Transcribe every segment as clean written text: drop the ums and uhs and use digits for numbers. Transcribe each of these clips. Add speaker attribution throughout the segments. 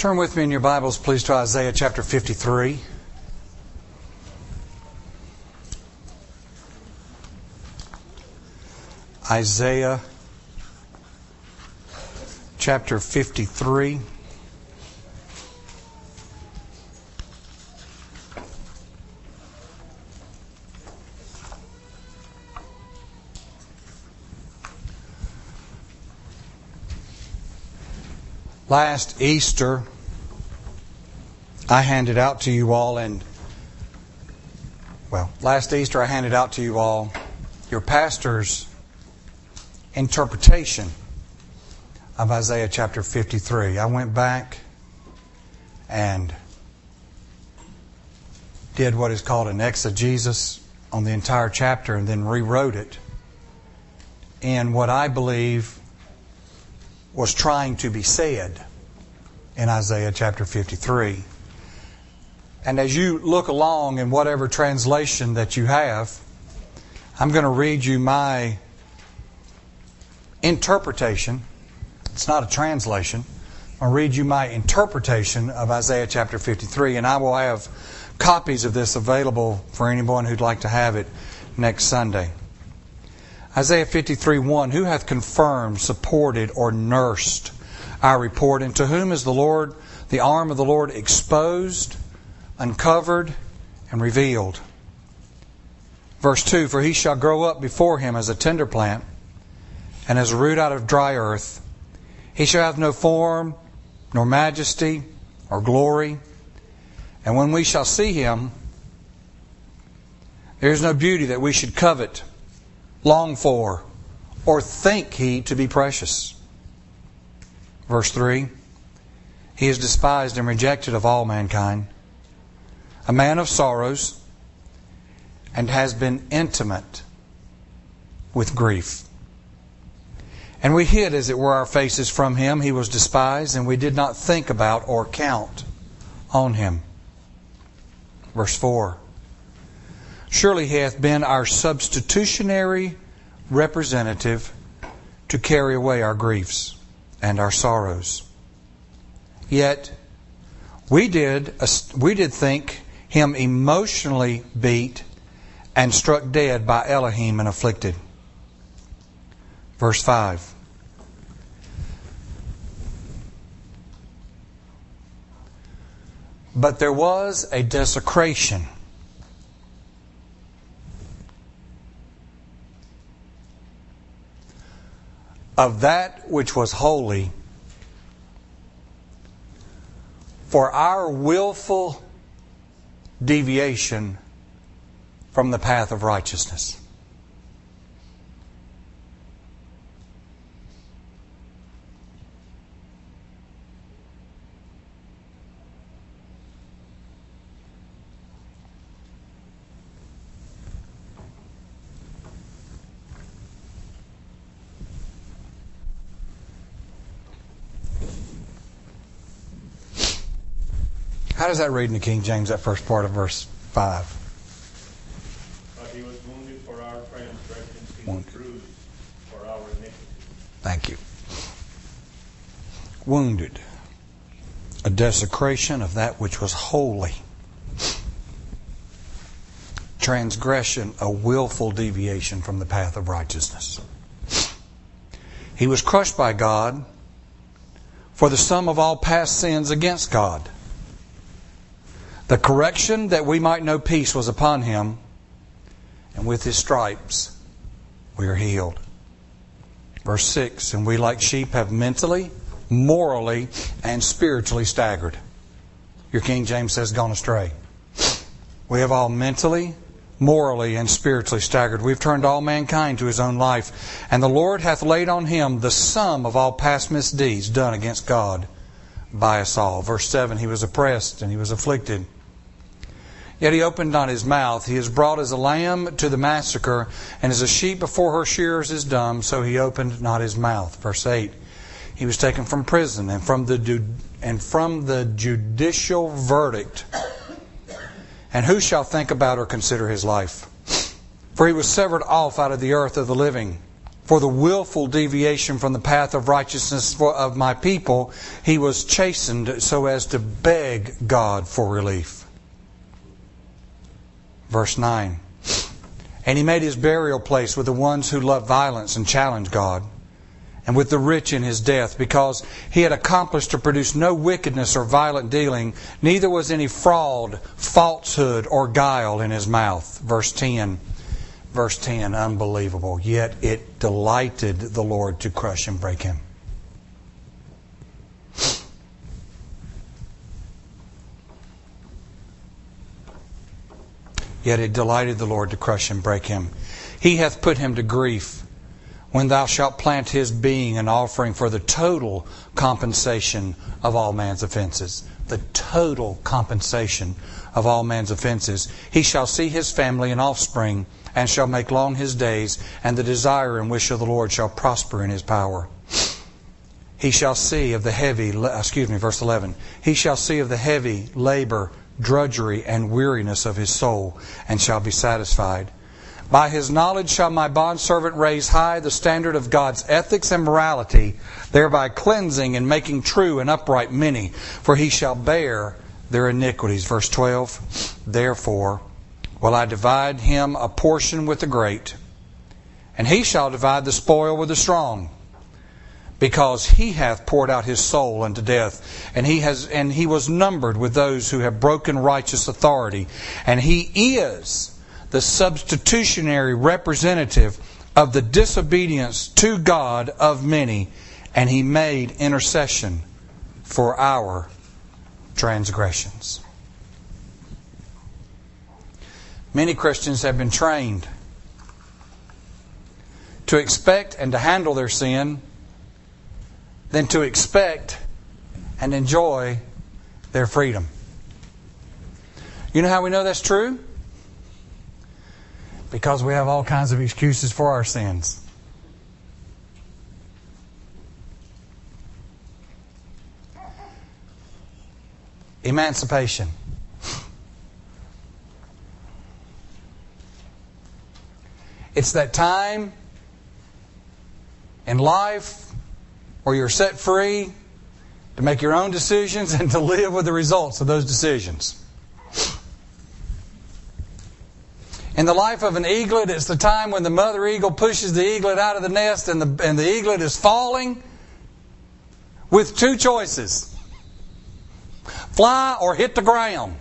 Speaker 1: Turn with me in your Bibles, please, to Isaiah chapter 53. Isaiah chapter 53. Last Easter, I handed out to you all your pastor's interpretation of Isaiah chapter 53. I went back and did what is called an exegesis on the entire chapter and then rewrote it in what I believe was trying to be said in Isaiah chapter 53. And as you look along in whatever translation that you have, I'm going to read you my interpretation. It's not a translation. I'll read you my interpretation of Isaiah chapter 53, and I will have copies of this available for anyone who'd like to have it next Sunday. Isaiah 53:1, who hath confirmed, supported, or nursed our report? And to whom is the arm of the Lord exposed, uncovered, and revealed? Verse 2, for he shall grow up before him as a tender plant, and as a root out of dry earth. He shall have no form, nor majesty, or glory. And when we shall see him, there is no beauty that we should covet, long for, or think he to be precious. Verse 3, he is despised and rejected of all mankind, a man of sorrows, and has been intimate with grief. And we hid, as it were, our faces from him. He was despised, and we did not think about or count on him. Verse 4, surely he hath been our substitutionary representative to carry away our griefs and our sorrows. Yet we did think him emotionally beat and struck dead by Elohim and afflicted. Verse 5. But there was a desecration of that which was holy for our willful deviation from the path of righteousness. How does that read in the King James, that first part of verse 5?
Speaker 2: But he was wounded for our transgressions, he was bruised for our iniquities.
Speaker 1: Thank you. Wounded. A desecration of that which was holy. Transgression, a willful deviation from the path of righteousness. He was crushed by God for the sum of all past sins against God. The correction that we might know peace was upon him, and with his stripes we are healed. Verse 6, and we like sheep have mentally, morally, and spiritually staggered. Your King James says gone astray. We have all mentally, morally, and spiritually staggered. We've turned all mankind to his own life, and the Lord hath laid on him the sum of all past misdeeds done against God by us all. Verse 7, he was oppressed and he was afflicted, yet he opened not his mouth. He is brought as a lamb to the massacre, and as a sheep before her shearers is dumb, so he opened not his mouth. Verse 8, he was taken from prison and from the judicial verdict. And who shall think about or consider his life? For he was severed off out of the earth of the living. For the willful deviation from the path of righteousness of my people, He was chastened so as to beg God for relief. Verse 9. And He made His burial place with the ones who love violence and challenge God, and with the rich in His death, because He had accomplished to produce no wickedness or violent dealing, neither was any fraud, falsehood, or guile in His mouth. Verse 10. Verse 10, unbelievable. Yet it delighted the Lord to crush and break him. Yet it delighted the Lord to crush and break him. He hath put him to grief, when thou shalt plant his being an offering for the total compensation of all man's offenses. The total compensation of all man's offenses. He shall see his family and offspring, and shall make long his days, and the desire and wish of the Lord shall prosper in His power. He shall see of the heavy, verse 11. He shall see of the heavy labor, drudgery, and weariness of his soul, and shall be satisfied. By his knowledge shall my bondservant raise high the standard of God's ethics and morality, thereby cleansing and making true and upright many, for he shall bear their iniquities. Verse 12. Therefore will I divide him a portion with the great, and he shall divide the spoil with the strong, because he hath poured out his soul unto death, and he was numbered with those who have broken righteous authority, and he is the substitutionary representative of the disobedience to God of many, and he made intercession for our transgressions. Many Christians have been trained to expect and to handle their sin than to expect and enjoy their freedom. You know how we know that's true? Because we have all kinds of excuses for our sins. Emancipation. It's that time in life where you're set free to make your own decisions and to live with the results of those decisions. In the life of an eaglet, it's the time when the mother eagle pushes the eaglet out of the nest and the eaglet is falling with two choices. Fly or hit the ground.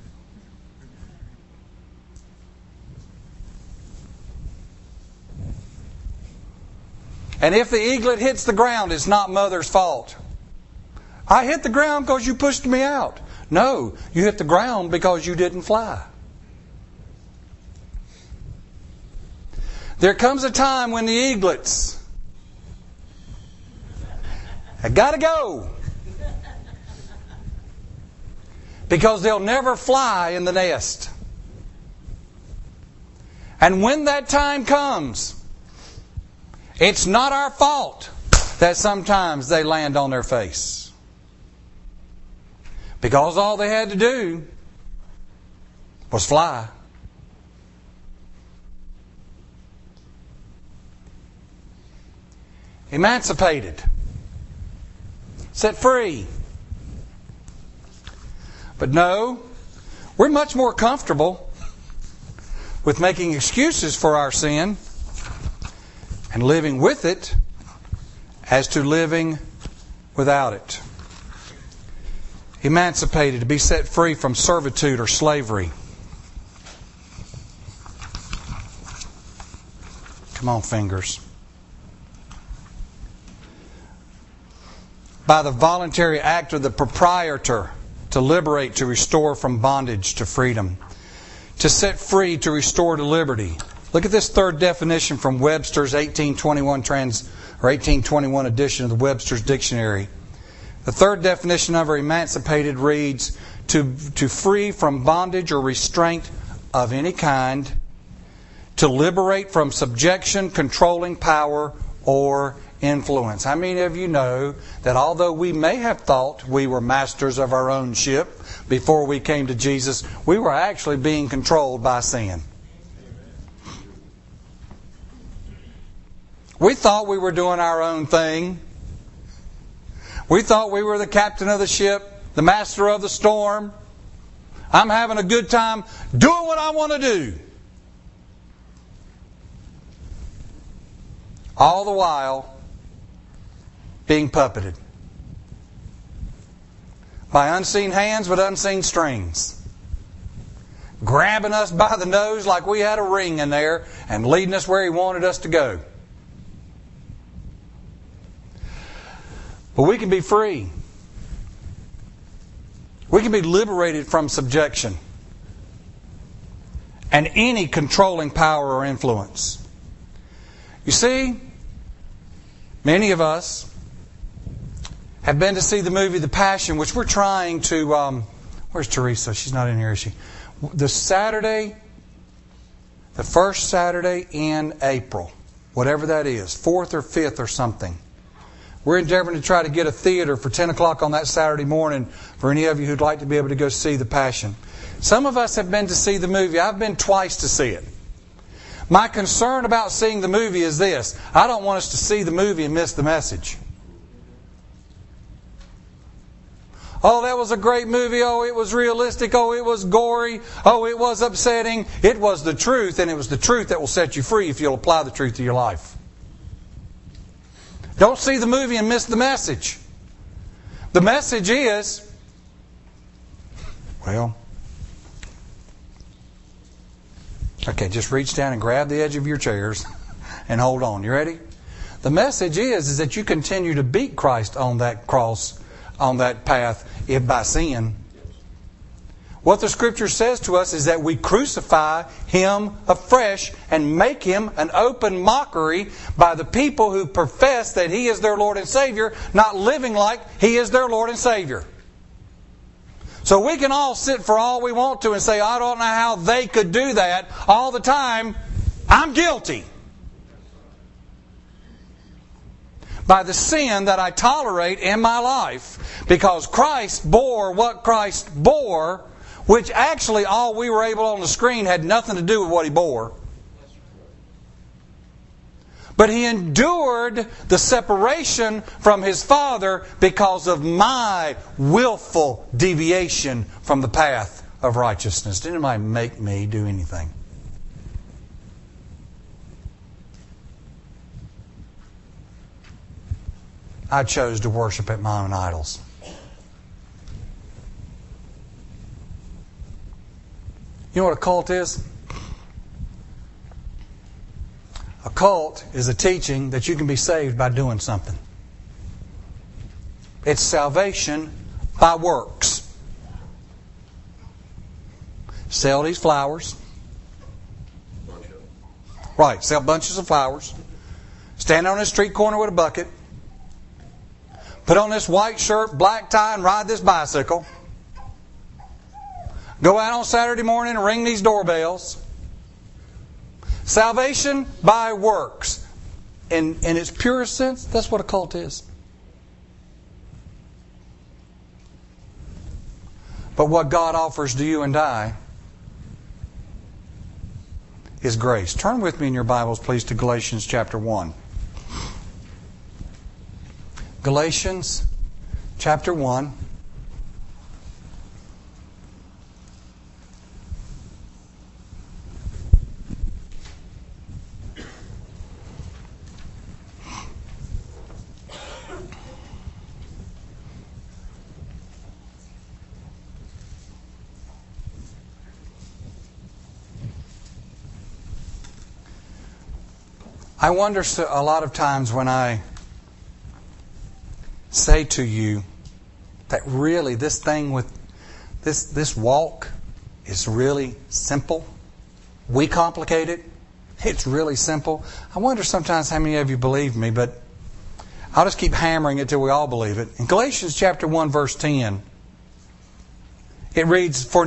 Speaker 1: And if the eaglet hits the ground, it's not mother's fault. I hit the ground because you pushed me out. No, you hit the ground because you didn't fly. There comes a time when the eaglets have got to go. Because they'll never fly in the nest. And when that time comes, it's not our fault that sometimes they land on their face. Because all they had to do was fly. Emancipated. Set free. But no, we're much more comfortable with making excuses for our sin and living with it as to living without it. Emancipated, to be set free from servitude or slavery. Come on, fingers. By the voluntary act of the proprietor, to liberate, to restore from bondage to freedom. To set free, to restore to liberty. Look at this third definition from Webster's 1821 edition of the Webster's Dictionary. The third definition of emancipated reads, to free from bondage or restraint of any kind, to liberate from subjection, controlling power, or influence. How many of you know that although we may have thought we were masters of our own ship before we came to Jesus, we were actually being controlled by sin? We thought we were doing our own thing. We thought we were the captain of the ship, the master of the storm. I'm having a good time doing what I want to do. All the while being puppeted by unseen hands with unseen strings, grabbing us by the nose like we had a ring in there and leading us where He wanted us to go. But we can be free. We can be liberated from subjection and any controlling power or influence. You see, many of us have been to see the movie The Passion, which we're trying to... where's Teresa? She's not in here, is she? The first Saturday in April, whatever that is, 4th or 5th or something. We're endeavoring to try to get a theater for 10 o'clock on that Saturday morning for any of you who'd like to be able to go see The Passion. Some of us have been to see the movie. I've been twice to see it. My concern about seeing the movie is this. I don't want us to see the movie and miss the message. Oh, that was a great movie. Oh, it was realistic. Oh, it was gory. Oh, it was upsetting. It was the truth, and it was the truth that will set you free if you'll apply the truth to your life. Don't see the movie and miss the message. The message is, well, okay, just reach down and grab the edge of your chairs and hold on. You ready? The message is that you continue to beat Christ on that cross, on that path, if by sin. What the Scripture says to us is that we crucify Him afresh and make Him an open mockery by the people who profess that He is their Lord and Savior, not living like He is their Lord and Savior. So we can all sit for all we want to and say, I don't know how they could do that all the time. I'm guilty. By the sin that I tolerate in my life. Because Christ bore what Christ bore, which actually all we were able on the screen had nothing to do with what He bore. But He endured the separation from His Father because of my willful deviation from the path of righteousness. Didn't anybody make me do anything? I chose to worship at my own idols. You know what a cult is? A cult is a teaching that you can be saved by doing something. It's salvation by works. Sell these flowers. Right, sell bunches of flowers. Stand on a street corner with a bucket. Put on this white shirt, black tie, and ride this bicycle. Go out on Saturday morning and ring these doorbells. Salvation by works. In its purest sense, that's what a cult is. But what God offers to you and I is grace. Turn with me in your Bibles, please, to Galatians chapter 1. Galatians chapter 1. I wonder a lot of times when I say to you that really this thing with this walk is really simple. We complicate it. It's really simple. I wonder sometimes how many of you believe me, but I'll just keep hammering it till we all believe it. In Galatians chapter 1 verse 10, it reads, For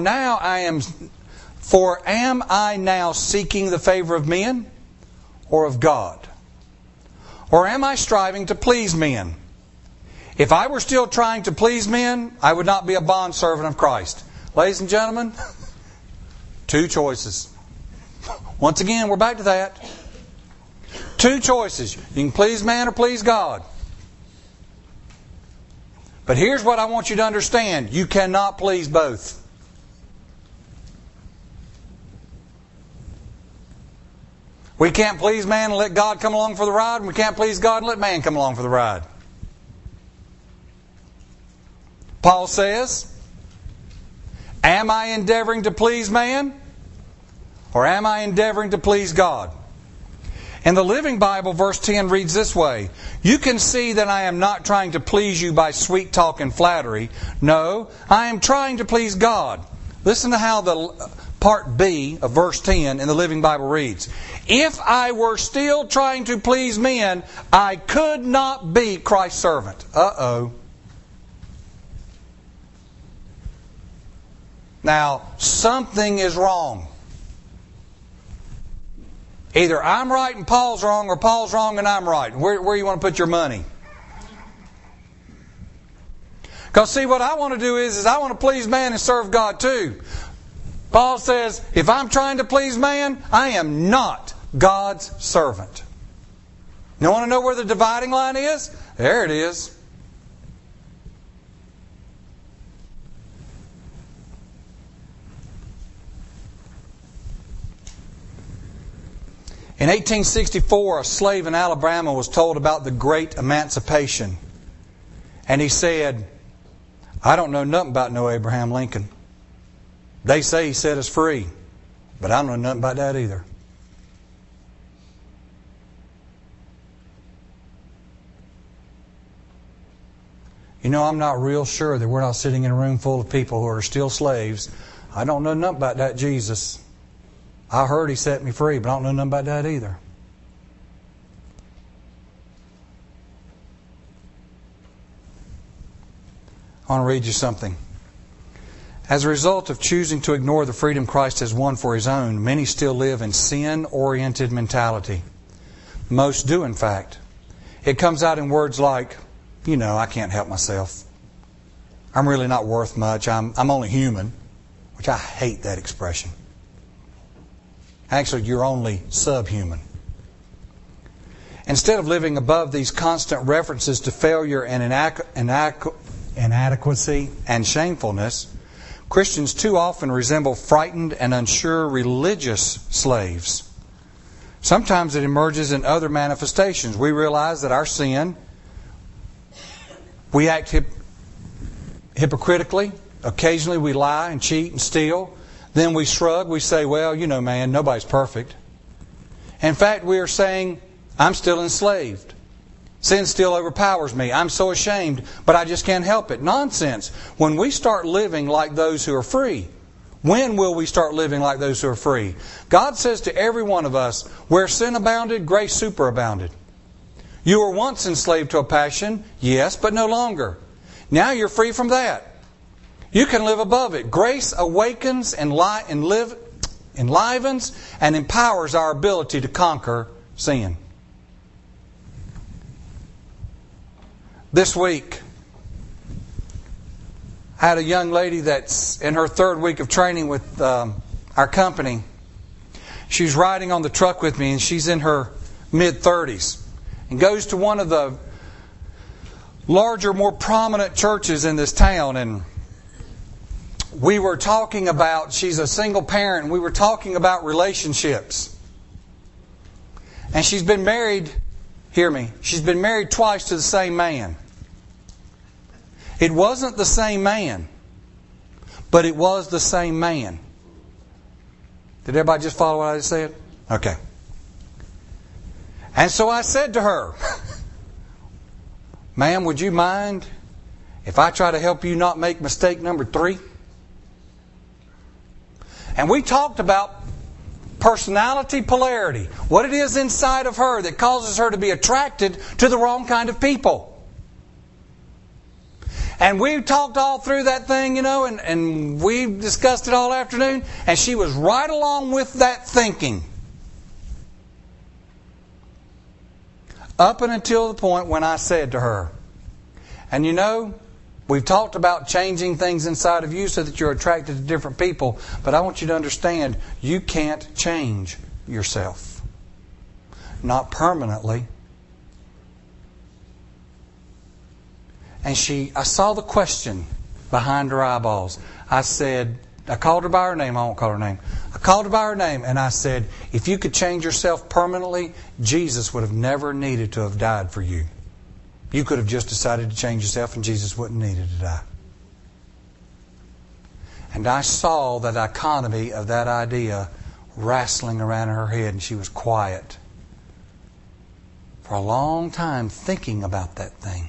Speaker 1: am I now seeking the favor of men or of God? Or am I striving to please men? If I were still trying to please men, I would not be a bondservant of Christ. Ladies and gentlemen, two choices. Once again, we're back to that. Two choices. You can please man or please God. But here's what I want you to understand. You cannot please both. We can't please man and let God come along for the ride, and we can't please God and let man come along for the ride. Paul says, am I endeavoring to please man, or am I endeavoring to please God? In the Living Bible, verse 10 reads this way, you can see that I am not trying to please you by sweet talk and flattery. No, I am trying to please God. Listen to how the part B of verse 10 in the Living Bible reads. If I were still trying to please men, I could not be Christ's servant. Uh-oh. Now, something is wrong. Either I'm right and Paul's wrong, or Paul's wrong and I'm right. Where do you want to put your money? Because see, what I want to do is I want to please man and serve God too. Paul says, if I'm trying to please man, I am not God's servant. You want to know where the dividing line is? There it is. In 1864, a slave in Alabama was told about the Great Emancipation. And he said, I don't know nothing about no Abraham Lincoln. They say he set us free, but I don't know nothing about that either. You know, I'm not real sure that we're not sitting in a room full of people who are still slaves. I don't know nothing about that Jesus. I heard he set me free, but I don't know nothing about that either. I want to read you something. As a result of choosing to ignore the freedom Christ has won for His own, many still live in sin-oriented mentality. Most do, in fact. It comes out in words like, you know, I can't help myself. I'm really not worth much. I'm only human. Which I hate that expression. Actually, you're only subhuman. Instead of living above these constant references to failure and inadequacy and shamefulness, Christians too often resemble frightened and unsure religious slaves. Sometimes it emerges in other manifestations. We realize that our sin, we act hypocritically. Occasionally we lie and cheat and steal. Then we shrug. We say, well, you know, man, nobody's perfect. In fact, we are saying, I'm still enslaved. Sin still overpowers me. I'm so ashamed, but I just can't help it. Nonsense. When we start living like those who are free, when will we start living like those who are free? God says to every one of us, where sin abounded, grace superabounded. You were once enslaved to a passion, yes, but no longer. Now you're free from that. You can live above it. Grace awakens and enlivens and empowers our ability to conquer sin. This week, I had a young lady that's in her third week of training with our company. She's riding on the truck with me, and she's in her mid-30s and goes to one of the larger, more prominent churches in this town. And we were talking about, she's a single parent, and we were talking about relationships. And she's been married, hear me, she's been married twice to the same man. It wasn't the same man, but it was the same man. Did everybody just follow what I just said? Okay. And so I said to her, ma'am, would you mind if I try to help you not make mistake number 3? And we talked about personality polarity. What it is inside of her that causes her to be attracted to the wrong kind of people. And we talked all through that thing, and we discussed it all afternoon. And she was right along with that thinking. Up and until the point when I said to her, and we've talked about changing things inside of you so that you're attracted to different people. But I want you to understand, you can't change yourself. not permanently. And I saw the question behind her eyeballs. I called her by her name. I won't call her name. I called her by her name and I said, if you could change yourself permanently, Jesus would have never needed to have died for you. You could have just decided to change yourself and Jesus wouldn't need to die. And I saw that dichotomy of that idea wrestling around in her head, and she was quiet for a long time thinking about that thing.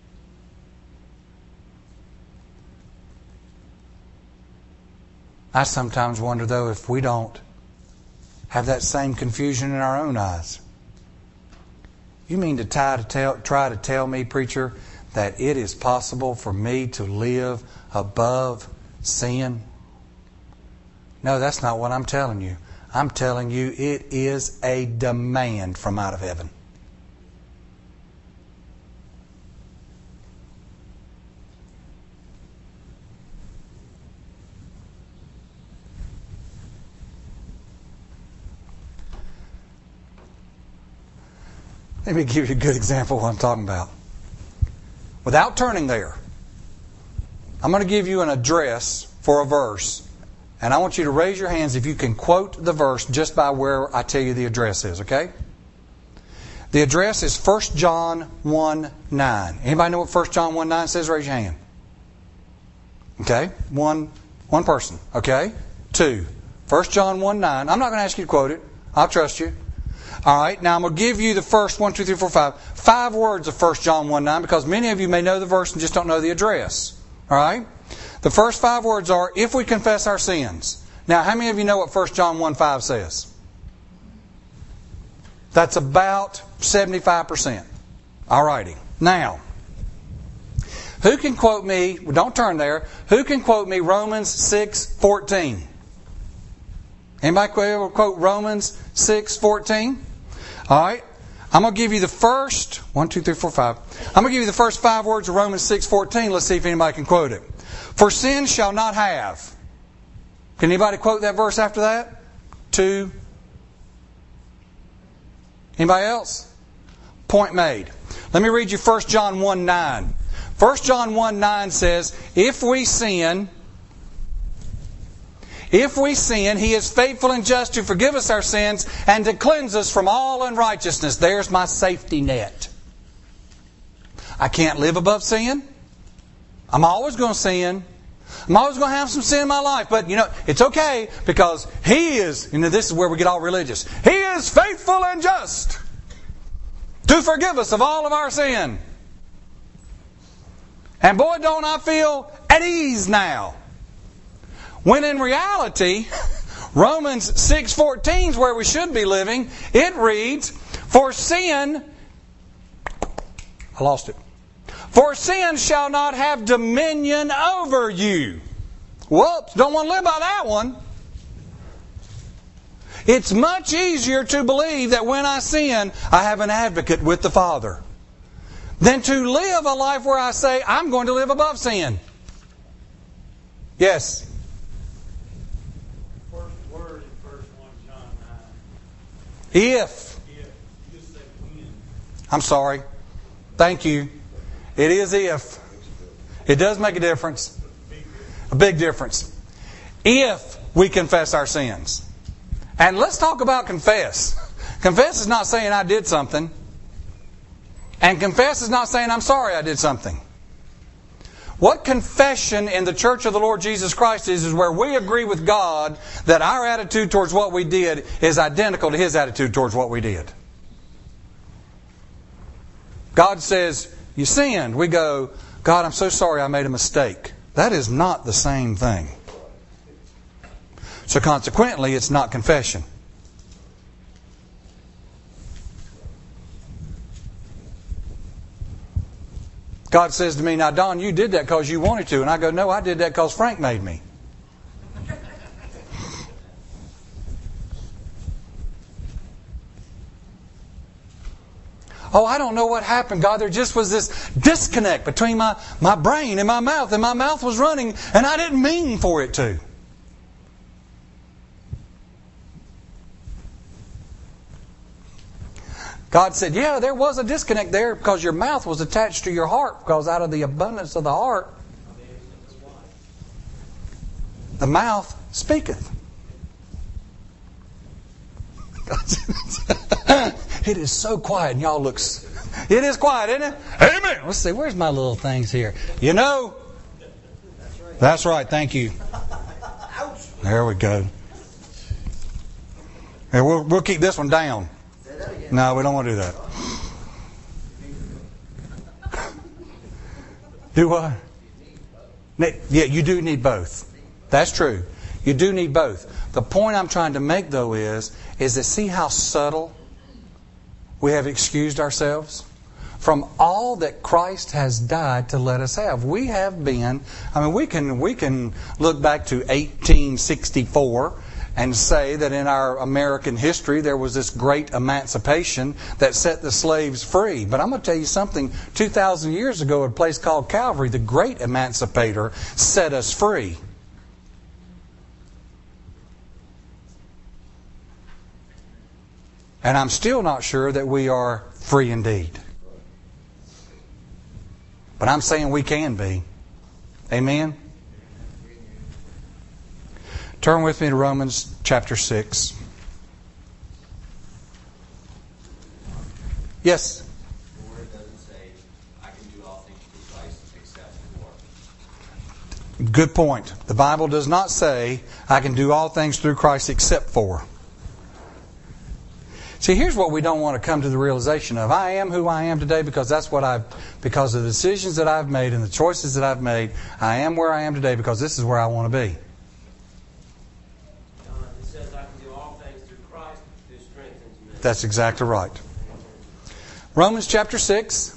Speaker 1: I sometimes wonder, though, if we don't have that same confusion in our own eyes. You mean to try to tell me, preacher, that it is possible for me to live above sin? No, that's not what I'm telling you. I'm telling you it is a demand from out of heaven. Let me give you a good example of what I'm talking about. Without turning there, I'm going to give you an address for a verse. And I want you to raise your hands if you can quote the verse just by where I tell you the address is, okay? The address is 1 John 1:9. Anybody know what 1 John 1:9 says? Raise your hand. Okay? One person. Okay? 2. 1 John 1:9. I'm not going to ask you to quote it. I'll trust you. All right, now I'm going to give you the first 1, 2, 3, 4, 5. 5 words of 1 John 1:9 because many of you may know the verse and just don't know the address. All right? The first 5 words are, if we confess our sins. Now, how many of you know what 1 John 1:5 says? That's about 75%. All righty. Now, who can quote me, don't turn there, who can quote me Romans 6:14? Anybody ever quote Romans 6:14? All right. I'm going to give you the first 1, 2, 3, 4, 5. I'm going to give you the first 5 words of Romans 6:14. Let's see if anybody can quote it. For sin shall not have. Can anybody quote that verse after that? 2. Anybody else? Point made. Let me read you 1 John 1:9. 1 John 1:9 says, If we sin, He is faithful and just to forgive us our sins and to cleanse us from all unrighteousness. There's my safety net. I can't live above sin. I'm always going to sin. I'm always going to have some sin in my life. But, it's okay because He is, this is where we get all religious. He is faithful and just to forgive us of all of our sin. And boy, don't I feel at ease now. When in reality, Romans 6:14 is where we should be living. It reads, For sin shall not have dominion over you. Whoops, don't want to live by that one. It's much easier to believe that when I sin, I have an advocate with the Father than to live a life where I say, I'm going to live above sin. Yes?
Speaker 2: First word in 1 John 9.
Speaker 1: If.
Speaker 2: You said when.
Speaker 1: I'm sorry. Thank you. It is if. It does make a difference. A big difference. If we confess our sins. And let's talk about confess. Confess is not saying I did something. And confess is not saying I'm sorry I did something. What confession in the Church of the Lord Jesus Christ is where we agree with God that our attitude towards what we did is identical to His attitude towards what we did. God says, you sinned. We go, God, I'm so sorry I made a mistake. That is not the same thing. So consequently, it's not confession. God says to me, now Don, you did that because you wanted to. And I go, no, I did that because Frank made me. Oh, I don't know what happened, God. There just was this disconnect between my brain and my mouth. And my mouth was running and I didn't mean for it to. God said, yeah, there was a disconnect there because your mouth was attached to your heart, because out of the abundance of the heart, the mouth speaketh. It is so quiet, and y'all look... It is quiet, isn't it? Amen. Let's see, where's my little things here? You know... That's right, thank you. There we go. Hey, we'll keep this one down. No, we don't want to do that. Do what? Yeah, you do need both. That's true. You do need both. The point I'm trying to make, though, is to see how subtle we have excused ourselves from all that Christ has died to let us have. We have been, we can look back to 1864 and say that in our American history there was this great emancipation that set the slaves free. But I'm going to tell you something. 2,000 years ago at a place called Calvary, the great emancipator set us free. And I'm still not sure that we are free indeed. But I'm saying we can be. Amen? Turn with me to Romans chapter 6. Yes?
Speaker 3: The word doesn't say, I can do all things through Christ except for.
Speaker 1: Good point. The Bible does not say, I can do all things through Christ except for. See, here's what we don't want to come to the realization of. I am who I am today because because of the decisions that I've made and the choices that I've made. I am where I am today because this is where I want to be.
Speaker 4: It says I can do all things through Christ who strengthens me.
Speaker 1: That's exactly right. Romans chapter 6.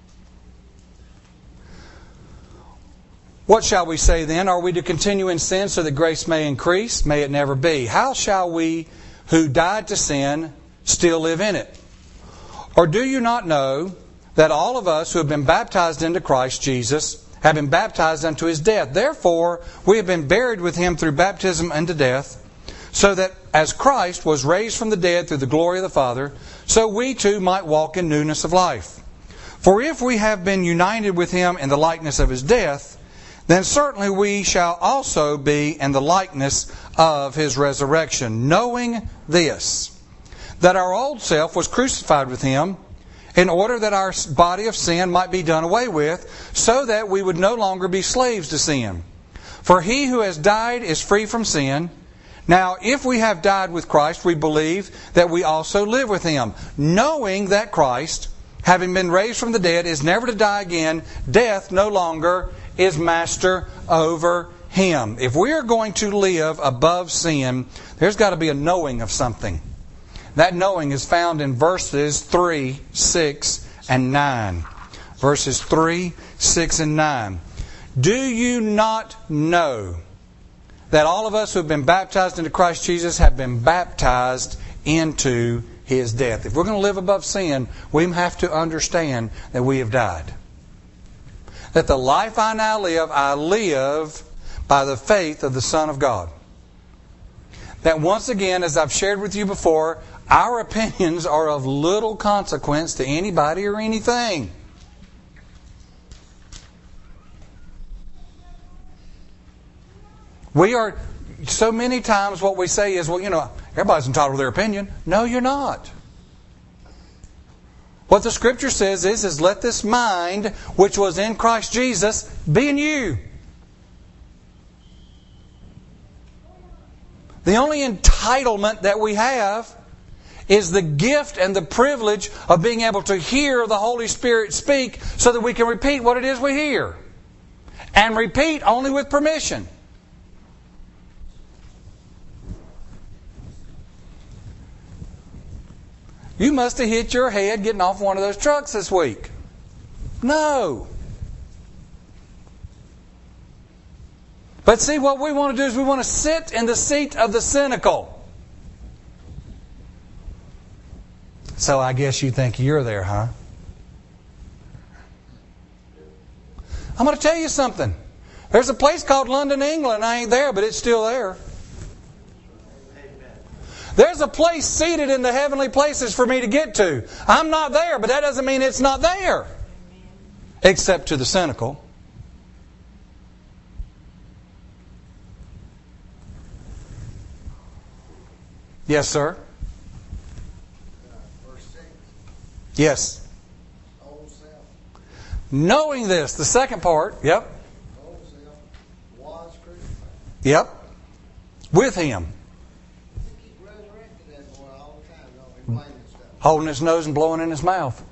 Speaker 1: What shall we say then? Are we to continue in sin so that grace may increase? May it never be. How shall we who died to sin still live in it? Or do you not know that all of us who have been baptized into Christ Jesus have been baptized unto His death? Therefore, we have been buried with Him through baptism unto death, so that as Christ was raised from the dead through the glory of the Father, so we too might walk in newness of life. For if we have been united with Him in the likeness of His death, then certainly we shall also be in the likeness of His resurrection, knowing this, that our old self was crucified with Him, in order that our body of sin might be done away with, so that we would no longer be slaves to sin. For he who has died is free from sin. Now, if we have died with Christ, we believe that we also live with Him, knowing that Christ, having been raised from the dead, is never to die again. Death no longer is master over Him. If we are going to live above sin, there's got to be a knowing of something. That knowing is found in verses 3, 6, and 9. Verses 3, 6, and 9. Do you not know that all of us who have been baptized into Christ Jesus have been baptized into His death? If we're going to live above sin, we have to understand that we have died. That the life I now live, I live by the faith of the Son of God. That once again, as I've shared with you before, our opinions are of little consequence to anybody or anything. We are, so many times what we say is, well, everybody's entitled to their opinion. No, you're not. What the Scripture says is let this mind, which was in Christ Jesus, be in you. The only entitlement that we have is the gift and the privilege of being able to hear the Holy Spirit speak so that we can repeat what it is we hear. And repeat only with permission. You must have hit your head getting off one of those trucks this week. No. But see, what we want to do is we want to sit in the seat of the cynical. So I guess you think you're there, huh? I'm going to tell you something. There's a place called London, England. I ain't there, but it's still there. There's a place seated in the heavenly places for me to get to. I'm not there, but that doesn't mean it's not there. Except to the cynical. Yes, sir?
Speaker 5: Verse 6.
Speaker 1: Yes.
Speaker 5: Old self.
Speaker 1: Knowing this, the second part, yep.
Speaker 5: Old self was crucified.
Speaker 1: Yep. With Him.
Speaker 5: He keep resurrecting that boy all the time, don't he? Blaming stuff.
Speaker 1: Holding his nose and blowing in his mouth.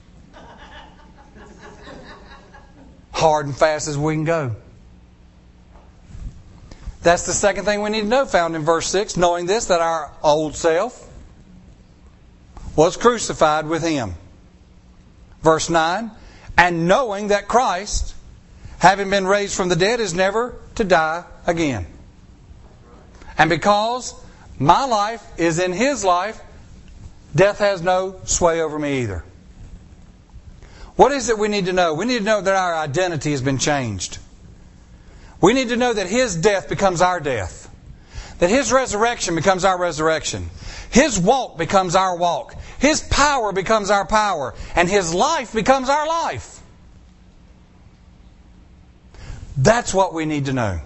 Speaker 1: Hard and fast as we can go. That's the second thing we need to know, found in verse 6. Knowing this, that our old self was crucified with Him. Verse 9. And knowing that Christ, having been raised from the dead, is never to die again. And because my life is in His life, death has no sway over me either. What is it we need to know? We need to know that our identity has been changed. We need to know that His death becomes our death. That His resurrection becomes our resurrection. His walk becomes our walk. His power becomes our power. And His life becomes our life. That's what we need to know.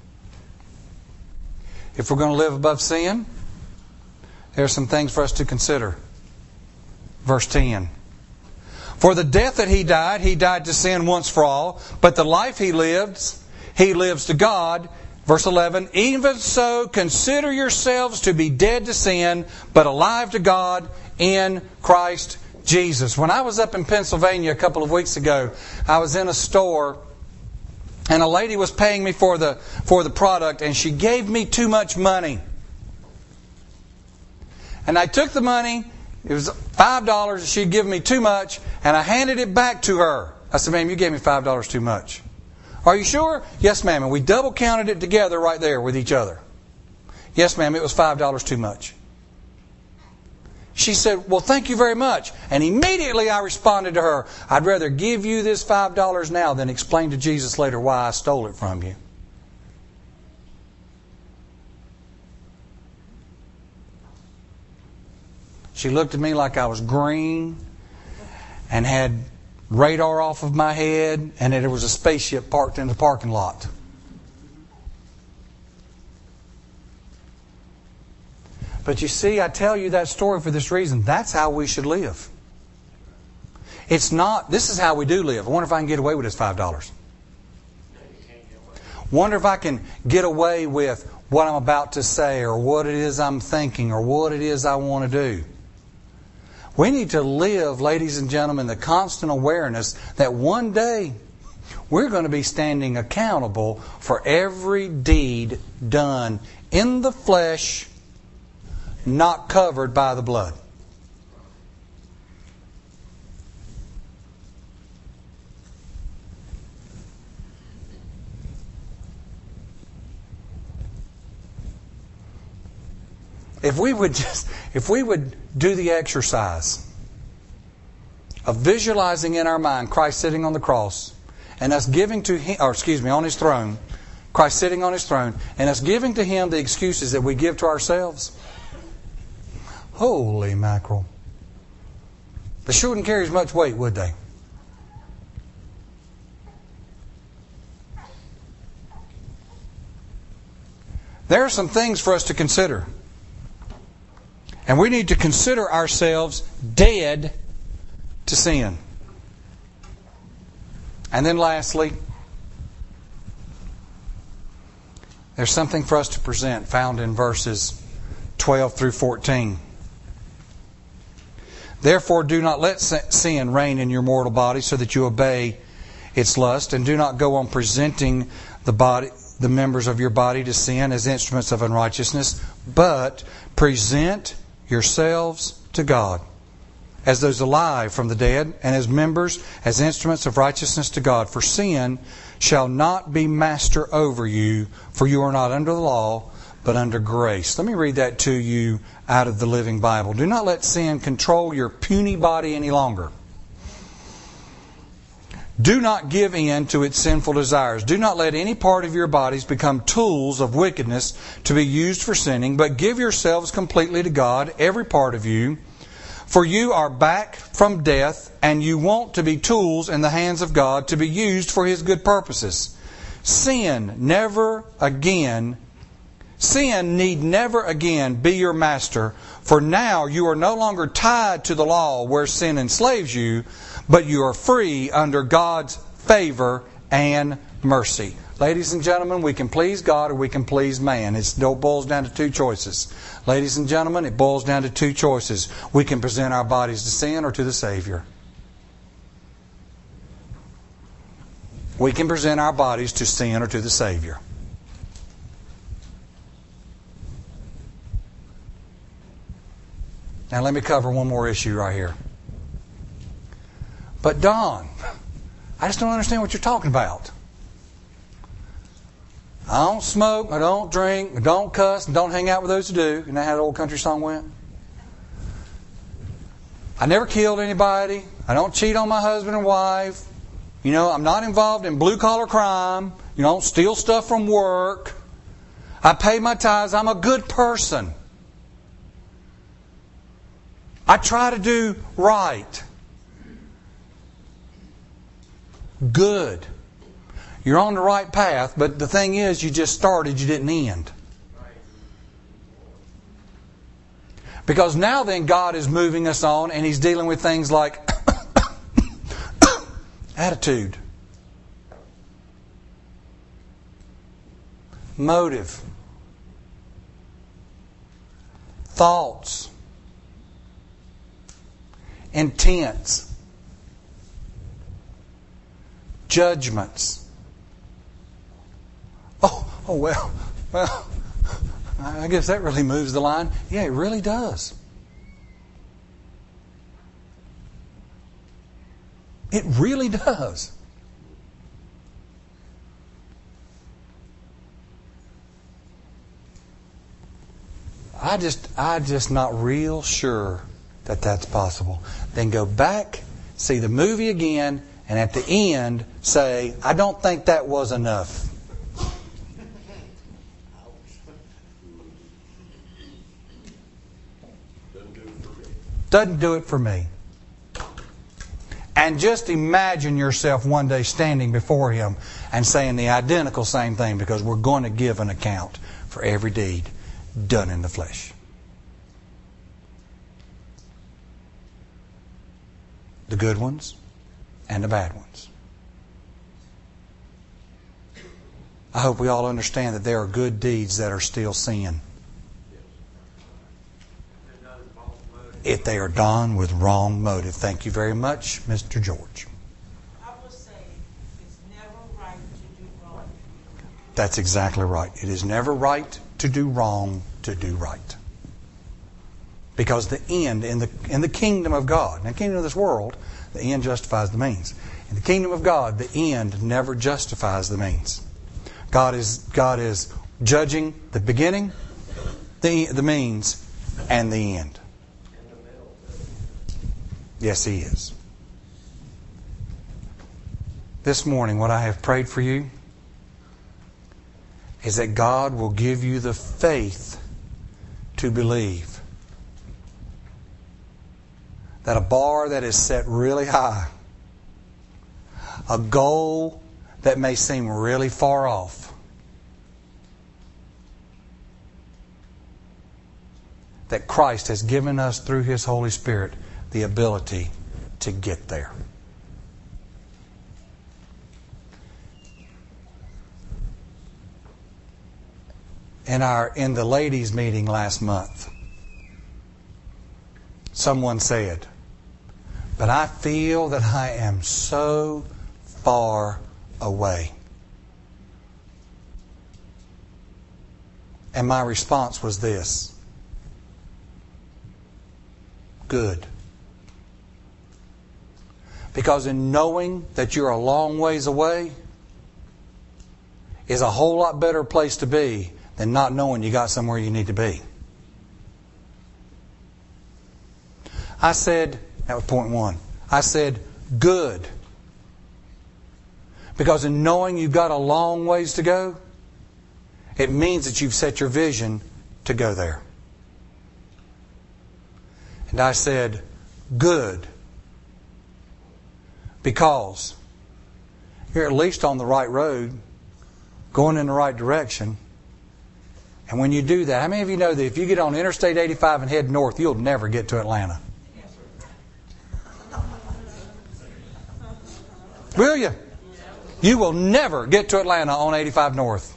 Speaker 1: If we're going to live above sin, there are some things for us to consider. Verse 10. For the death that He died to sin once for all. But the life He lives to God. Verse 11. Even so, consider yourselves to be dead to sin, but alive to God in Christ Jesus. When I was up in Pennsylvania a couple of weeks ago, I was in a store, and a lady was paying me for the product, and she gave me too much money. And I took the money. It was $5. She'd given me too much, and I handed it back to her. I said, "Ma'am, you gave me $5 too much." "Are you sure?" "Yes, ma'am." And we double counted it together right there with each other. "Yes, ma'am, it was $5 too much." She said, "Well, thank you very much." And immediately I responded to her, "I'd rather give you this $5 now than explain to Jesus later why I stole it from you." She looked at me like I was green and had radar off of my head and that there was a spaceship parked in the parking lot. But you see, I tell you that story for this reason. That's how we should live. It's not, this is how we do live. I wonder if I can get away with this $5. Wonder if I can get away with what I'm about to say or what it is I'm thinking or what it is I want to do. We need to live, ladies and gentlemen, the constant awareness that one day we're going to be standing accountable for every deed done in the flesh, not covered by the blood. If we would do the exercise of visualizing in our mind Christ sitting on the cross and us giving to Him, on His throne, Christ sitting on His throne, and us giving to Him the excuses that we give to ourselves, holy mackerel. They sure wouldn't carry as much weight, would they? There are some things for us to consider. And we need to consider ourselves dead to sin. And then lastly, there's something for us to present found in verses 12 through 14. Therefore, do not let sin reign in your mortal body so that you obey its lust, and do not go on presenting the members of your body to sin as instruments of unrighteousness, but present yourselves to God as those alive from the dead, and as members, as instruments of righteousness to God. For sin shall not be master over you, for you are not under the law, but under grace. Let me read that to you out of the Living Bible. Do not let sin control your puny body any longer. Do not give in to its sinful desires. Do not let any part of your bodies become tools of wickedness to be used for sinning, but give yourselves completely to God, every part of you. For you are back from death, and you want to be tools in the hands of God to be used for His good purposes. Sin need never again be your master, for now you are no longer tied to the law where sin enslaves you, but you are free under God's favor and mercy. Ladies and gentlemen, we can please God or we can please man. It still boils down to two choices. Ladies and gentlemen, it boils down to two choices. We can present our bodies to sin or to the Savior. We can present our bodies to sin or to the Savior. Now let me cover one more issue right here. But Don, I just don't understand what you're talking about. I don't smoke, I don't drink, I don't cuss, and don't hang out with those who do. Isn't that how the old country song went? I never killed anybody. I don't cheat on my husband and wife. I'm not involved in blue-collar crime. Don't steal stuff from work. I pay my tithes. I'm a good person. I try to do right. Good. You're on the right path, but the thing is, you just started, you didn't end. Because now then God is moving us on and He's dealing with things like attitude, motive, thoughts, intents, judgments. Well, I guess that really moves the line. Yeah, it really does. It really does. I just not real sure that that's possible. Then go back, see the movie again, and at the end say, I don't think that was enough. Doesn't do it for me. And just imagine yourself one day standing before Him and saying the identical same thing, because we're going to give an account for every deed done in the flesh. The good ones and the bad ones. I hope we all understand that there are good deeds that are still sin, if they are done with wrong motive. Thank you very much, Mr. George.
Speaker 6: I will say it's never right to do wrong.
Speaker 1: That's exactly right. It is never right to do wrong to do right. Because the end in the kingdom of God, in the kingdom of this world, the end justifies the means. In the kingdom of God, the end never justifies the means. God is judging the beginning, the means, and the end. Yes, He is. This morning, what I have prayed for you is that God will give you the faith to believe that a bar that is set really high, a goal that may seem really far off, that Christ has given us through His Holy Spirit the ability to get there. In the ladies' meeting last month, someone said, but I feel that I am so far away. And my response was this: good. Because in knowing that you're a long ways away is a whole lot better place to be than not knowing you got somewhere you need to be. I said, that was point one, I said, good. Because in knowing you've got a long ways to go, it means that you've set your vision to go there. And I said, good. Because you're at least on the right road, going in the right direction. And when you do that, how many of you know that if you get on Interstate 85 and head north, you'll never get to Atlanta? Will you? You will never get to Atlanta on 85 north.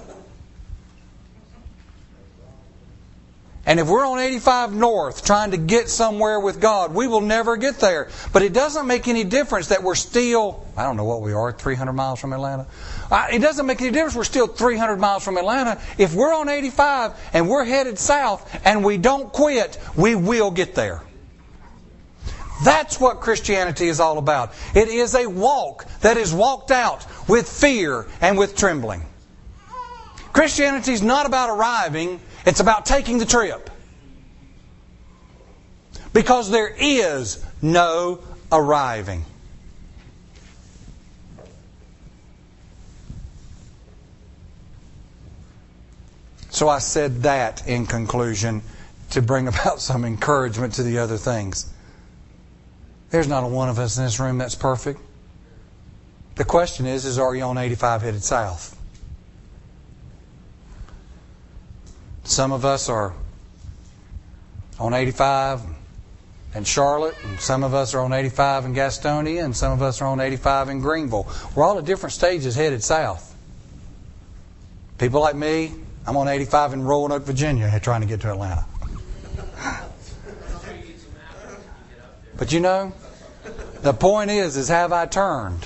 Speaker 1: And if we're on 85 north trying to get somewhere with God, we will never get there. But it doesn't make any difference that we're still, I don't know what we are, 300 miles from Atlanta. It doesn't make any difference we're still 300 miles from Atlanta. If we're on 85 and we're headed south and we don't quit, we will get there. That's what Christianity is all about. It is a walk that is walked out with fear and with trembling. Christianity is not about arriving. It's about taking the trip. Because there is no arriving. So I said that in conclusion to bring about some encouragement to the other things. There's not a one of us in this room that's perfect. The question is are you on 85 headed south? Some of us are on 85 in Charlotte, and some of us are on 85 in Gastonia, and some of us are on 85 in Greenville. We're all at different stages headed south. People like me, I'm on 85 in Roanoke, Virginia, trying to get to Atlanta. But you know, the point is have I turned?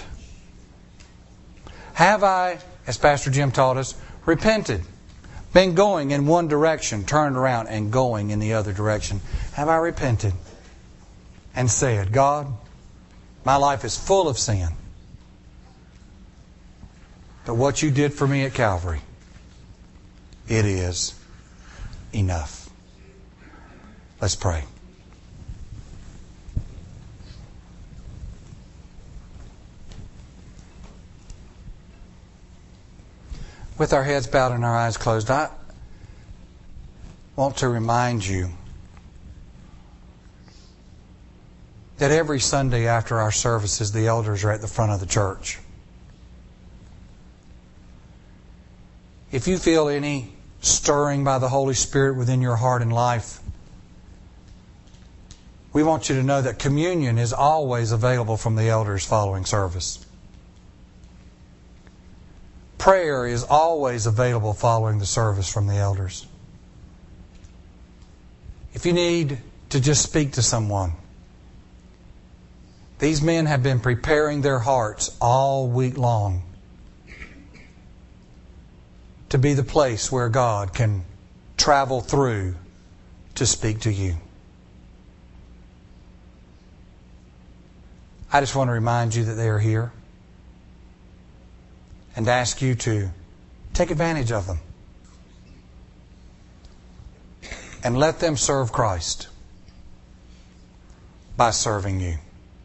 Speaker 1: Have I, as Pastor Jim taught us, repented? Been going in one direction, turned around and going in the other direction. Have I repented and said, God, my life is full of sin. But what you did for me at Calvary, it is enough. Let's pray. With our heads bowed and our eyes closed, I want to remind you that every Sunday after our services, the elders are at the front of the church. If you feel any stirring by the Holy Spirit within your heart and life, we want you to know that communion is always available from the elders following service. Prayer is always available following the service from the elders. If you need to just speak to someone, these men have been preparing their hearts all week long to be the place where God can travel through to speak to you. I just want to remind you that they are here and ask you to take advantage of them and let them serve Christ by serving you.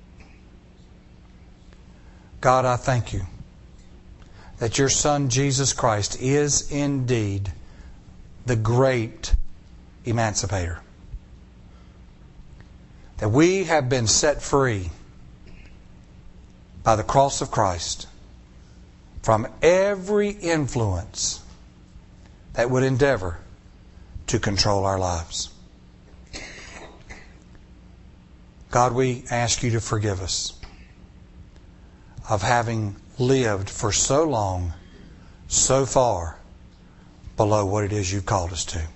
Speaker 1: God, I thank you that your Son Jesus Christ is indeed the great emancipator. That we have been set free by the cross of Christ from every influence that would endeavor to control our lives. God, we ask you to forgive us of having lived for so long, so far below what it is you've called us to.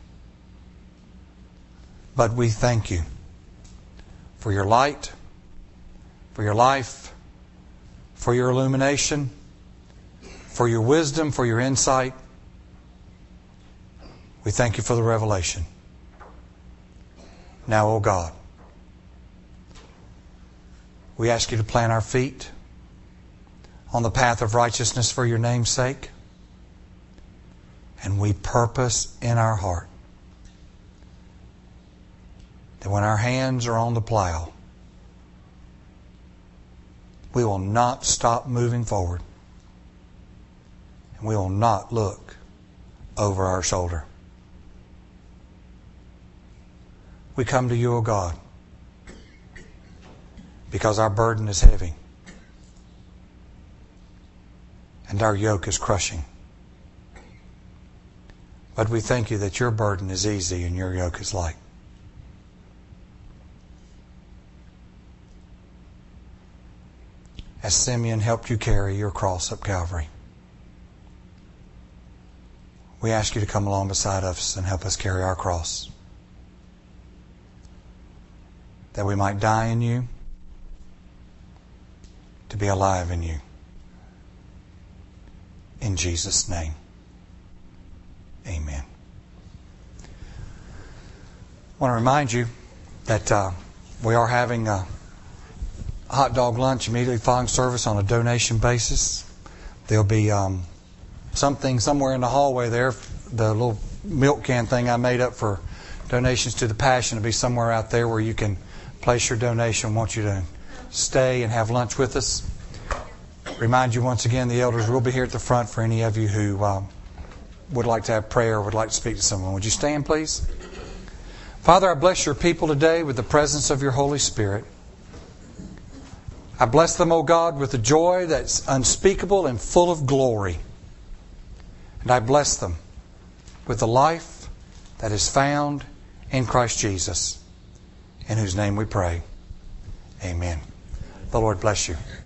Speaker 1: But we thank you for your light, for your life, for your illumination, for your wisdom, for your insight. We thank you for the revelation. Now, O God, we ask you to plant our feet on the path of righteousness for your name's sake. And we purpose in our heart that when our hands are on the plow, we will not stop moving forward And we will not look over our shoulder. We come to you, O God, because our burden is heavy and our yoke is crushing. But we thank you that your burden is easy and your yoke is light. As Simeon helped you carry your cross up Calvary, we ask you to come along beside us and help us carry our cross, that we might die in you, to be alive in you. In Jesus' name, amen. I want to remind you that we are having a hot dog lunch immediately following service on a donation basis. There'll be something somewhere in the hallway there. The little milk can thing I made up for donations to the Passion will be somewhere out there where you can place your donation. I want you to stay and have lunch with us. Remind you once again, the elders will be here at the front for any of you who would like to have prayer or would like to speak to someone. Would you stand, please? Father, I bless your people today with the presence of your Holy Spirit. I bless them, O God, with a joy that's unspeakable and full of glory. And I bless them with the life that is found in Christ Jesus, in whose name we pray. Amen. The Lord bless you.